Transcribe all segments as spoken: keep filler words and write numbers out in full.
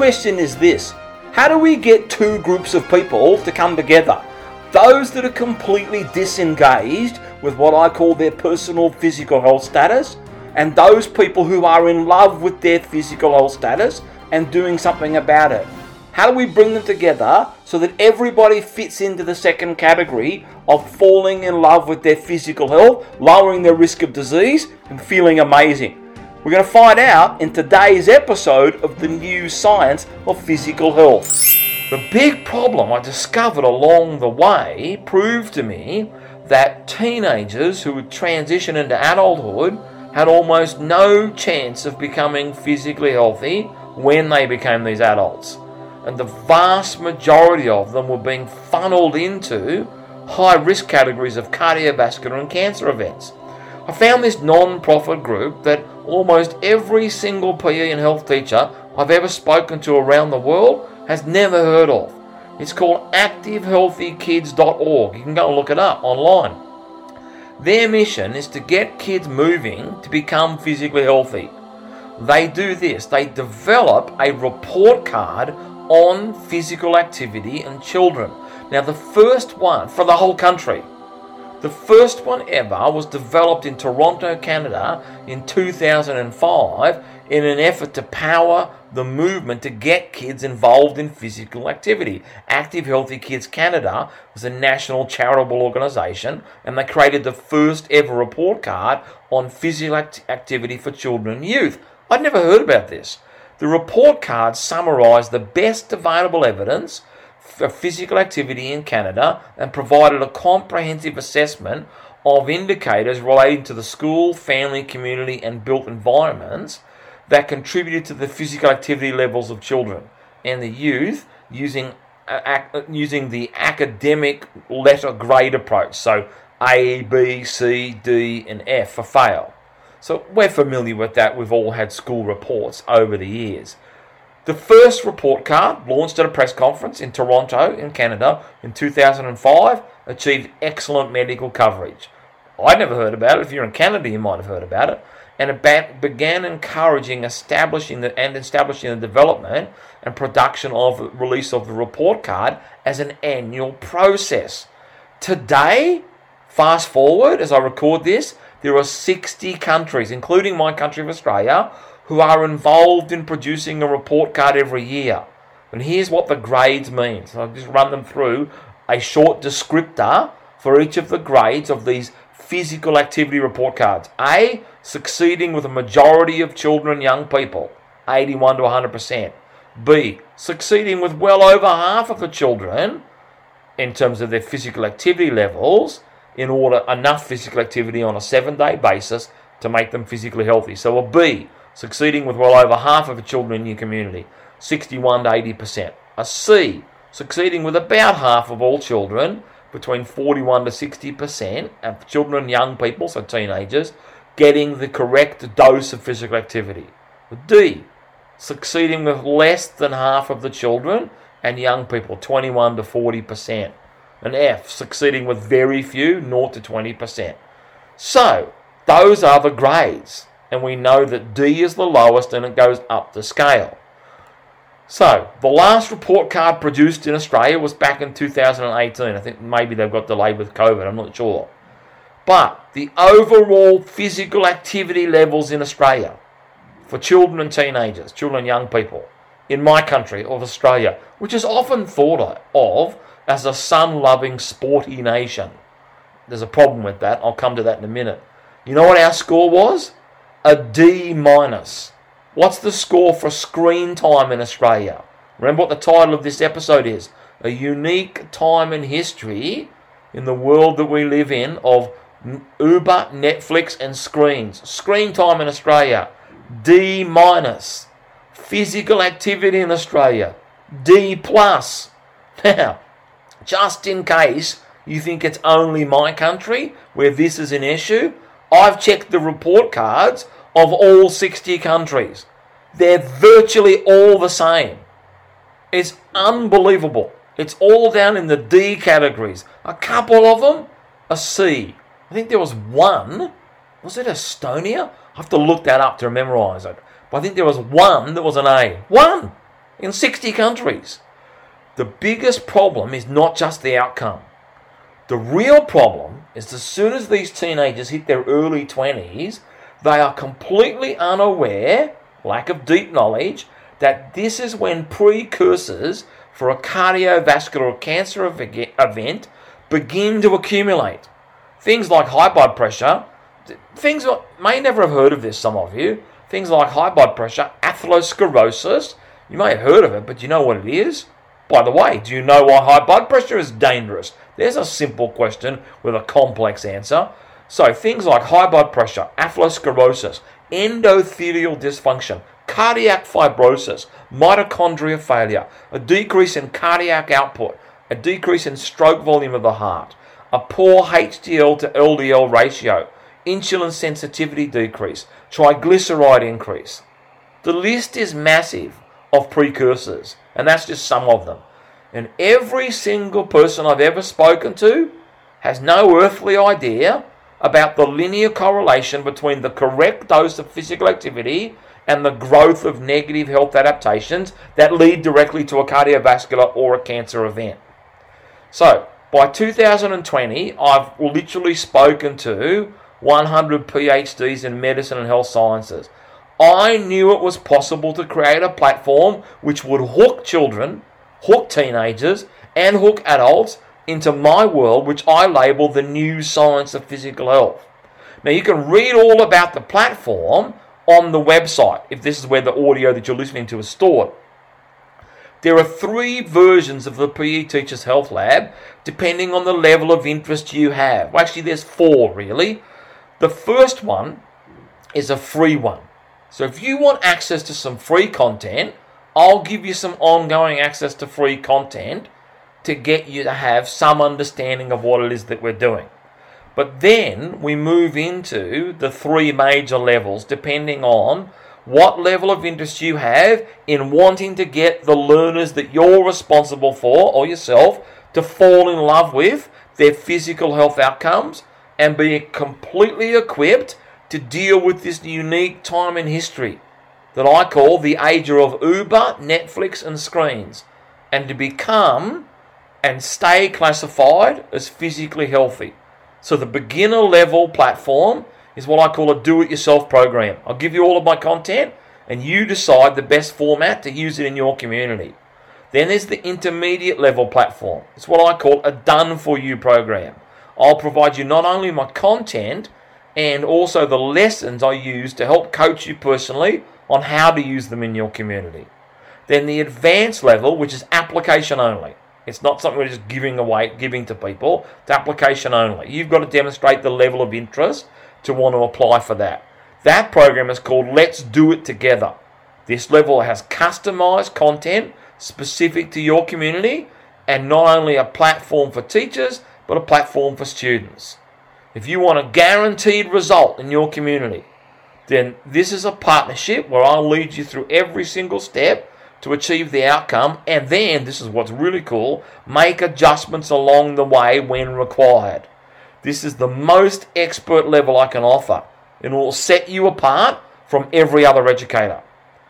question is this: how do we get two groups of people to come together? Those that are completely disengaged with what I call their personal physical health status, and those people who are in love with their physical health status and doing something about it. How do we bring them together so that everybody fits into the second category of falling in love with their physical health, lowering their risk of disease, and feeling amazing? We're going to find out in today's episode of the new science of physical health. The big problem I discovered along the way proved to me that teenagers who would transition into adulthood had almost no chance of becoming physically healthy when they became these adults. And the vast majority of them were being funneled into high-risk categories of cardiovascular and cancer events. I found this non-profit group that almost every single P E and health teacher I've ever spoken to around the world has never heard of. It's called active healthy kids dot org. You can go and look it up online. Their mission is to get kids moving to become physically healthy. They do this. They develop a report card on physical activity in children. Now, the first one for the whole country, the first one ever was developed in Toronto, Canada in two thousand five in an effort to power the movement to get kids involved in physical activity. Active Healthy Kids Canada was a national charitable organisation, and they created the first ever report card on physical act- activity for children and youth. I'd never heard about this. The report card summarised the best available evidence for physical activity in Canada and provided a comprehensive assessment of indicators relating to the school, family, community and built environments that contributed to the physical activity levels of children and the youth using uh, using the academic letter grade approach. So A, B, C, D and F for fail. So we're familiar with that. We've all had school reports over the years. The first report card, launched at a press conference in Toronto in Canada in two thousand five, achieved excellent medical coverage. I'd never heard about it. If you're in Canada, you might have heard about it. And it began encouraging establishing the, and establishing the development and production of release of the report card as an annual process. Today, fast forward as I record this, there are sixty countries, including my country of Australia, who are involved in producing a report card every year. And here's what the grades mean. So I'll just run them through a short descriptor for each of the grades of these physical activity report cards. A, succeeding with a majority of children and young people, eighty-one to one hundred percent. B, succeeding with well over half of the children in terms of their physical activity levels, in order enough physical activity on a seven-day basis to make them physically healthy. So a B, succeeding with well over half of the children in your community, sixty-one to eighty percent. A C, succeeding with about half of all children, between forty-one to sixty percent of children and young people, so teenagers, getting the correct dose of physical activity. A D, succeeding with less than half of the children and young people, twenty-one to forty percent. An F, succeeding with very few, zero to twenty percent. So, those are the grades. And we know that D is the lowest and it goes up the scale. So, the last report card produced in Australia was back in two thousand eighteen. I think maybe they've got delayed with COVID, I'm not sure. But the overall physical activity levels in Australia for children and teenagers, children and young people, in my country of Australia, which is often thought of as a sun-loving, sporty nation. There's a problem with that. I'll come to that in a minute. You know what our score was? A D minus. What's the score for screen time in Australia? Remember what the title of this episode is. A unique time in history in the world that we live in of Uber, Netflix and screens. Screen time in Australia, D minus. Physical activity in Australia, D plus. Now, just in case you think it's only my country where this is an issue, I've checked the report cards of all sixty countries. They're virtually all the same. It's unbelievable. It's all down in the D categories. A couple of them, a C. I think there was one. Was it Estonia? I have to look that up to memorise it. But I think there was one that was an A. One! in sixty countries. The biggest problem is not just the outcome. The real problem is as soon as these teenagers hit their early twenties, they are completely unaware, lack of deep knowledge, that this is when precursors for a cardiovascular cancer event begin to accumulate. Things like high blood pressure, things you may never have heard of this, some of you, things like high blood pressure, atherosclerosis, you may have heard of it, but do you know what it is? By the way, do you know why high blood pressure is dangerous? There's a simple question with a complex answer. So things like high blood pressure, atherosclerosis, endothelial dysfunction, cardiac fibrosis, mitochondrial failure, a decrease in cardiac output, a decrease in stroke volume of the heart, a poor H D L to L D L ratio, insulin sensitivity decrease, triglyceride increase. The list is massive of precursors, and that's just some of them. And every single person I've ever spoken to has no earthly idea about the linear correlation between the correct dose of physical activity and the growth of negative health adaptations that lead directly to a cardiovascular or a cancer event. So, by two thousand twenty, I've literally spoken to one hundred PhDs in medicine and health sciences. I knew it was possible to create a platform which would hook children, hook teenagers, and hook adults into my world, which I label the new science of physical health. Now, you can read all about the platform on the website, if this is where the audio that you're listening to is stored. There are three versions of the P E Teachers Health Lab, depending on the level of interest you have. Well, actually, there's four, really. The first one is a free one. So if you want access to some free content, I'll give you some ongoing access to free content to get you to have some understanding of what it is that we're doing. But then we move into the three major levels, depending on what level of interest you have in wanting to get the learners that you're responsible for, or yourself, to fall in love with their physical health outcomes and be completely equipped to deal with this unique time in history that I call the age of Uber, Netflix, and screens, and to become and stay classified as physically healthy. So the beginner level platform is what I call a do-it-yourself program. I'll give you all of my content, and you decide the best format to use it in your community. Then there's the intermediate level platform. It's what I call a done-for-you program. I'll provide you not only my content, and also the lessons I use to help coach you personally on how to use them in your community. Then the advanced level, which is application only. It's not something we're just giving away, giving to people. It's application only. You've got to demonstrate the level of interest to want to apply for that. That program is called Let's Do It Together. This level has customized content specific to your community, and not only a platform for teachers, but a platform for students. If you want a guaranteed result in your community, then this is a partnership where I'll lead you through every single step to achieve the outcome, and then, this is what's really cool, make adjustments along the way when required. This is the most expert level I can offer, and it will set you apart from every other educator.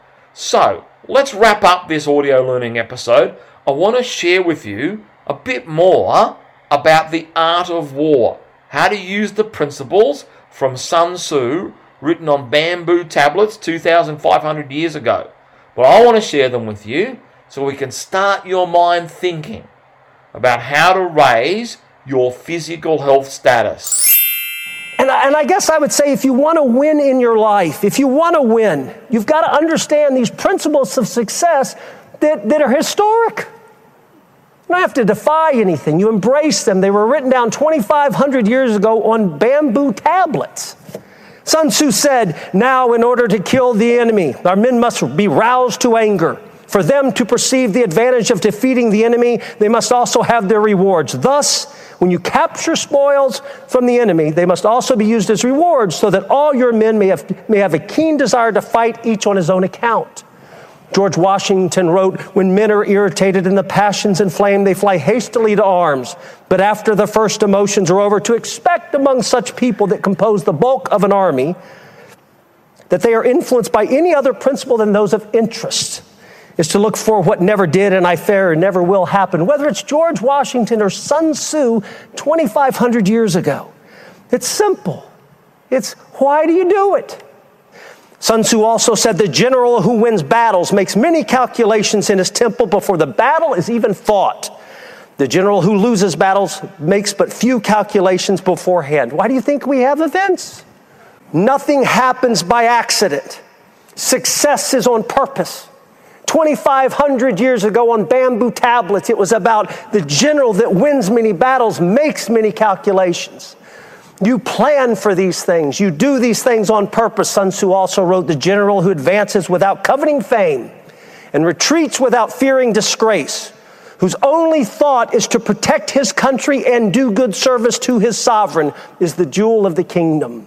So, let's wrap up this audio learning episode. I want to share with you a bit more about the art of war, how to use the principles from Sun Tzu, written on bamboo tablets two thousand five hundred years ago. But I want to share them with you so we can start your mind thinking about how to raise your physical health status. And I, and I guess I would say, if you want to win in your life, if you want to win, you've got to understand these principles of success that, that are historic. You don't have to defy anything. You embrace them. They were written down twenty-five hundred years ago on bamboo tablets. Sun Tzu said, "Now, in order to kill the enemy, our men must be roused to anger. For them to perceive the advantage of defeating the enemy, they must also have their rewards. Thus, when you capture spoils from the enemy, they must also be used as rewards, so that all your men may have, may have a keen desire to fight, each on his own account." George Washington wrote, "When men are irritated and the passions inflamed, they fly hastily to arms. But after the first emotions are over, to expect among such people that compose the bulk of an army that they are influenced by any other principle than those of interest. is to look for what never did and I fear or never will happen, whether it's George Washington or Sun Tzu twenty-five hundred years ago. It's simple. It's why do you do it? Sun Tzu also said the general who wins battles makes many calculations in his temple before the battle is even fought. The general who loses battles makes but few calculations beforehand. Why do you think we have events? Nothing happens by accident. Success is on purpose. twenty-five hundred years ago on bamboo tablets, it was about the general that wins many battles, makes many calculations. You plan for these things. You do these things on purpose. Sun Tzu also wrote, the general who advances without coveting fame and retreats without fearing disgrace, whose only thought is to protect his country and do good service to his sovereign, is the jewel of the kingdom.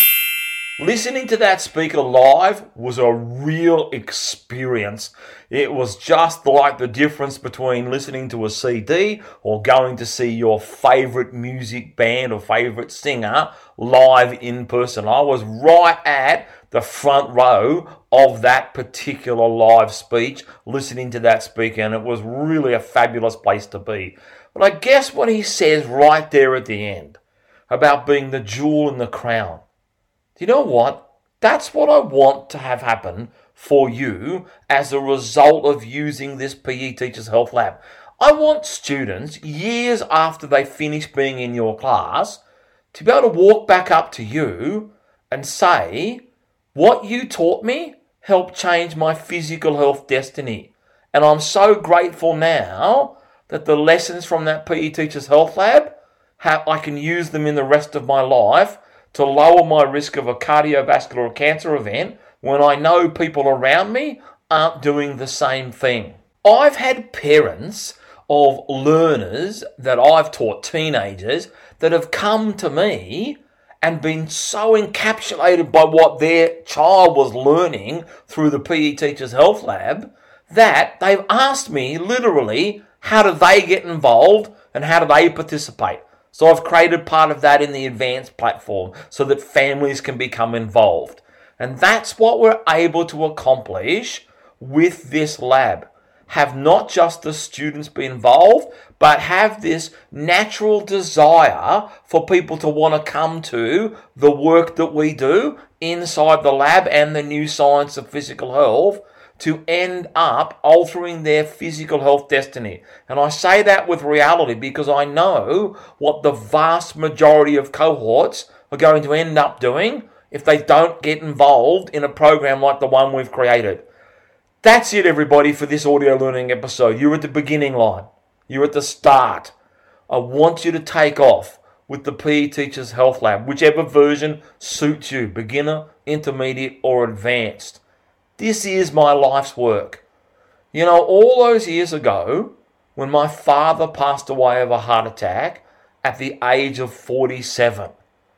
Listening to that speaker live was a real experience. It was just like the difference between listening to a C D or going to see your favorite music band or favorite singer live in person. I was right at the front row of that particular live speech, listening to that speaker, and it was really a fabulous place to be. But I guess what he says right there at the end about being the jewel in the crown, you know what? That's what I want to have happen for you as a result of using this P E Teachers Health Lab. I want students, years after they finish being in your class, to be able to walk back up to you and say, what you taught me helped change my physical health destiny. And I'm so grateful now that the lessons from that P E Teachers Health Lab, how I can use them in the rest of my life to lower my risk of a cardiovascular or cancer event when I know people around me aren't doing the same thing. I've had parents of learners that I've taught, teenagers, that have come to me and been so encapsulated by what their child was learning through the P E Teachers Health Lab that they've asked me literally, how do they get involved and how do they participate? So I've created part of that in the advanced platform so that families can become involved. And that's what we're able to accomplish with this lab. Have not just the students be involved, but have this natural desire for people to want to come to the work that we do inside the lab and the new science of physical health to end up altering their physical health destiny. And I say that with reality because I know what the vast majority of cohorts are going to end up doing if they don't get involved in a program like the one we've created. That's it, everybody, for this audio learning episode. You're at the beginning line. You're at the start. I want you to take off with the P E Teachers Health Lab, whichever version suits you, beginner, intermediate, or advanced. This is my life's work. You know, all those years ago, when my father passed away of a heart attack at the age of forty-seven,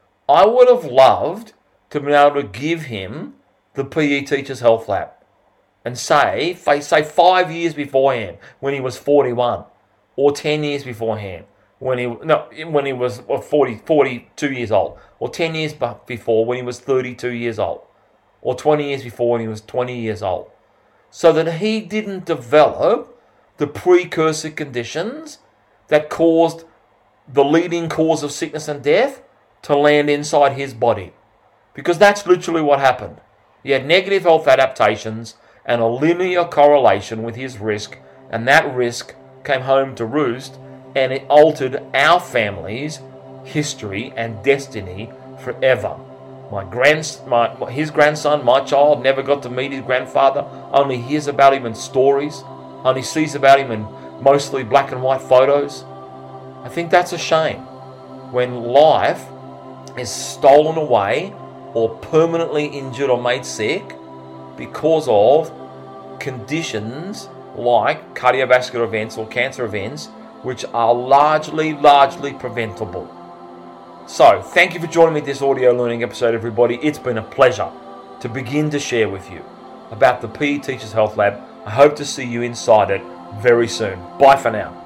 I would have loved to be able to give him the P E Teachers Health Lab and say, say five years beforehand when he was forty-one, or ten years beforehand when he no when he was forty, forty-two years old, or ten years before when he was thirty-two years old, or twenty years before when he was twenty years old, so that he didn't develop the precursor conditions that caused the leading cause of sickness and death to land inside his body. Because that's literally what happened. He had negative health adaptations and a linear correlation with his risk, and that risk came home to roost, and it altered our family's history and destiny forever. My grand, my, his grandson, my child, never got to meet his grandfather, only hears about him in stories, only sees about him in mostly black and white photos. I think that's a shame when life is stolen away or permanently injured or made sick because of conditions like cardiovascular events or cancer events, which are largely, largely preventable. So, thank you for joining me this audio learning episode, everybody. It's been a pleasure to begin to share with you about the P E Teachers Health Lab. I hope to see you inside it very soon. Bye for now.